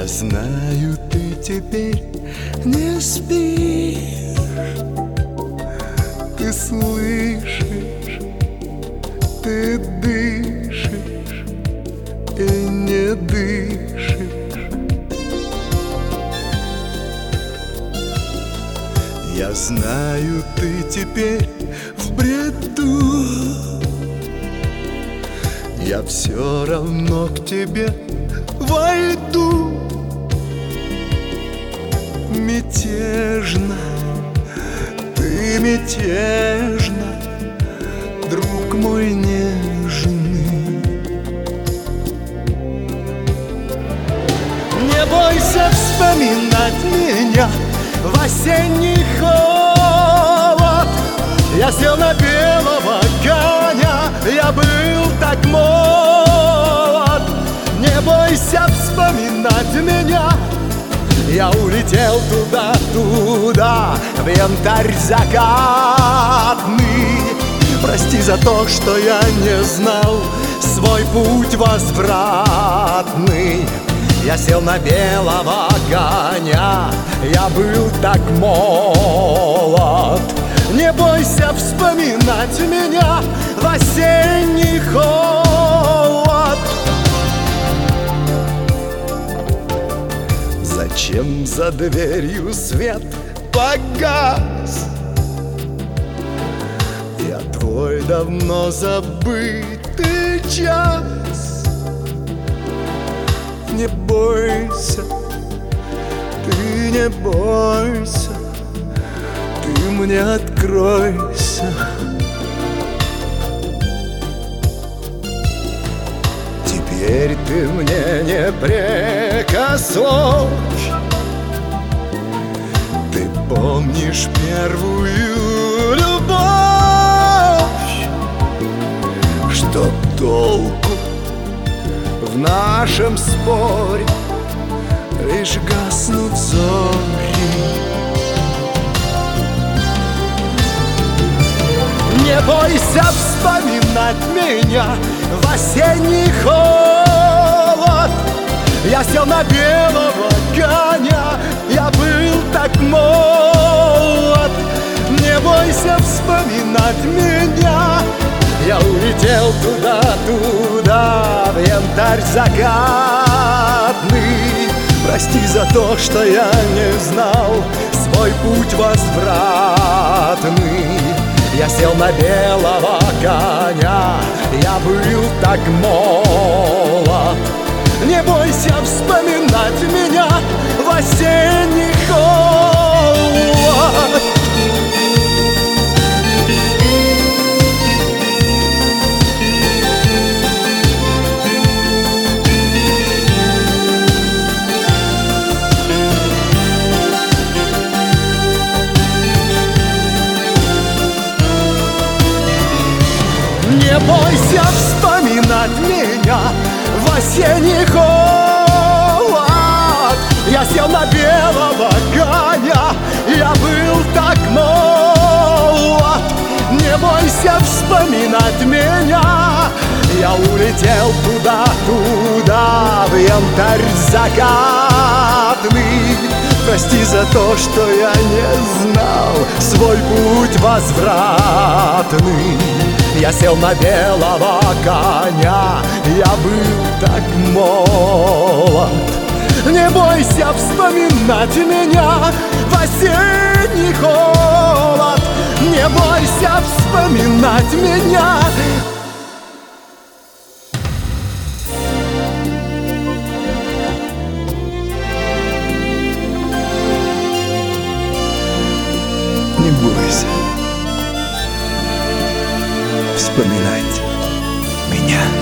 Я знаю, ты теперь не спишь. Ты слышишь, ты дышишь и не дышишь. Я знаю, ты теперь в бреду. Я все равно к тебе войду. Мятежно, ты мятежно, друг мой нежный. Не бойся вспоминать меня в осенний холод. Я сел на белого коня, я был так молод. Не бойся вспоминать меня, я улетел туда, туда, в янтарь закатный. Прости за то, что я не знал свой путь возвратный. Я сел на белого коня, я был так молод. Не бойся вспоминать меня в осенний холод. Зачем за дверью свет погас? Я твой давно забытый час. Не бойся, ты не бойся, ты мне откройся. Теперь ты мне не прекословь. Ты помнишь первую любовь? Что толку в нашем споре, лишь гаснут зори. Не бойся вспоминать меня в осенний холод. Я сел на белого коня, я был так молод. Не бойся вспоминать меня, я улетел туда, туда, в янтарь закатный. Прости за то, что я не знал свой путь возвратный. Я сел на белого коня, я был так молод. Не бойся вспоминать меня в осенний холод. Не бойся вспоминать меня в осенний холод. Я сел на белого коня, я был так молод. Не бойся вспоминать меня, я улетел туда, туда, в янтарь закатный. Прости за то, что я не знал свой путь возвратный. Я сел на белого коня, я был так молод. Не бойся вспоминать меня в осенний холод. Не бойся вспоминать меня. Не бойся вспоминать меня.